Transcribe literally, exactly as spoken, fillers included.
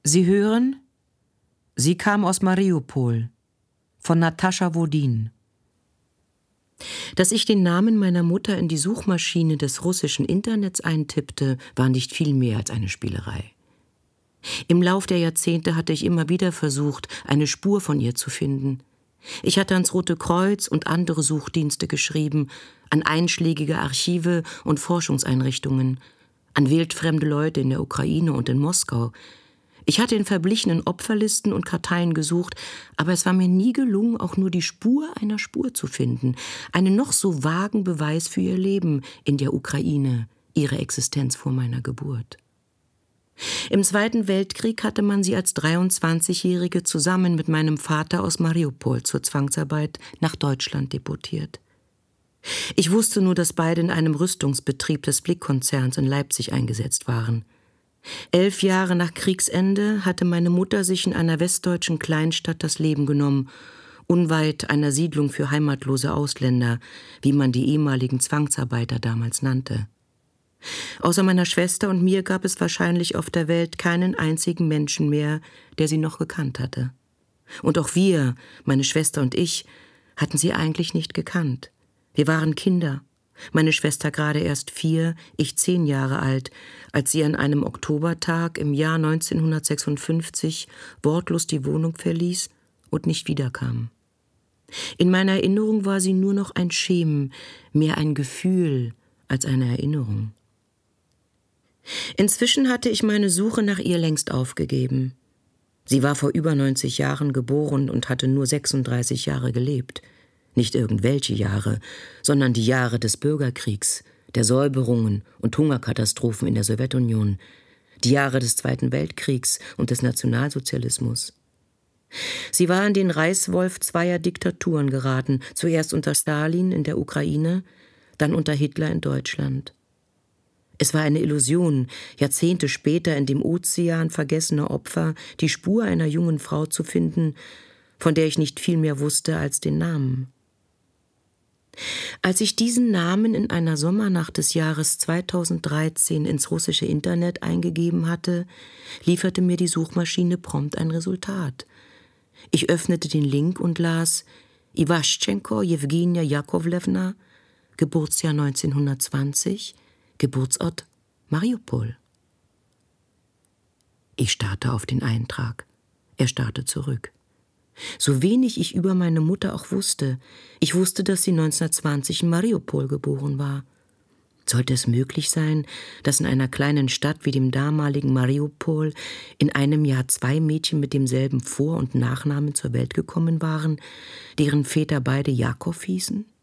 Sie hören Sie kam aus Mariupol von Natascha Wodin. Dass ich den Namen meiner Mutter in die Suchmaschine des russischen Internets eintippte, war nicht viel mehr als eine Spielerei. Im Lauf der Jahrzehnte hatte ich immer wieder versucht, eine Spur von ihr zu finden. Ich hatte ans Rote Kreuz und andere Suchdienste geschrieben, an einschlägige Archive und Forschungseinrichtungen, an wildfremde Leute in der Ukraine und in Moskau. Ich hatte in verblichenen Opferlisten und Karteien gesucht, aber es war mir nie gelungen, auch nur die Spur einer Spur zu finden, einen noch so vagen Beweis für ihr Leben in der Ukraine, ihre Existenz vor meiner Geburt. Im Zweiten Weltkrieg hatte man sie als dreiundzwanzigjährige zusammen mit meinem Vater aus Mariupol zur Zwangsarbeit nach Deutschland deportiert. Ich wusste nur, dass beide in einem Rüstungsbetrieb des Blick-Konzerns in Leipzig eingesetzt waren. Elf Jahre nach Kriegsende hatte meine Mutter sich in einer westdeutschen Kleinstadt das Leben genommen, unweit einer Siedlung für heimatlose Ausländer, wie man die ehemaligen Zwangsarbeiter damals nannte. Außer meiner Schwester und mir gab es wahrscheinlich auf der Welt keinen einzigen Menschen mehr, der sie noch gekannt hatte. Und auch wir, meine Schwester und ich, hatten sie eigentlich nicht gekannt. Wir waren Kinder. Meine Schwester gerade erst vier, ich zehn Jahre alt, als sie an einem Oktobertag im Jahr neunzehnhundertsechsundfünfzig wortlos die Wohnung verließ und nicht wiederkam. In meiner Erinnerung war sie nur noch ein Schemen, mehr ein Gefühl als eine Erinnerung. Inzwischen hatte ich meine Suche nach ihr längst aufgegeben. Sie war vor über neunzig Jahren geboren und hatte nur sechsunddreißig Jahre gelebt. Nicht irgendwelche Jahre, sondern die Jahre des Bürgerkriegs, der Säuberungen und Hungerkatastrophen in der Sowjetunion, die Jahre des Zweiten Weltkriegs und des Nationalsozialismus. Sie war in den Reißwolf zweier Diktaturen geraten, zuerst unter Stalin in der Ukraine, dann unter Hitler in Deutschland. Es war eine Illusion, Jahrzehnte später in dem Ozean vergessener Opfer die Spur einer jungen Frau zu finden, von der ich nicht viel mehr wusste als den Namen. Als ich diesen Namen in einer Sommernacht des Jahres zweitausenddreizehn ins russische Internet eingegeben hatte, lieferte mir die Suchmaschine prompt ein Resultat. Ich öffnete den Link und las Iwaschenko Jewgenia Jakovlewna, Geburtsjahr neunzehnhundertzwanzig, Geburtsort Mariupol. Ich starrte auf den Eintrag. Er starrte zurück. So wenig ich über meine Mutter auch wusste, ich wusste, dass sie neunzehnhundertzwanzig in Mariupol geboren war. Sollte es möglich sein, dass in einer kleinen Stadt wie dem damaligen Mariupol in einem Jahr zwei Mädchen mit demselben Vor- und Nachnamen zur Welt gekommen waren, deren Väter beide Jakow hießen?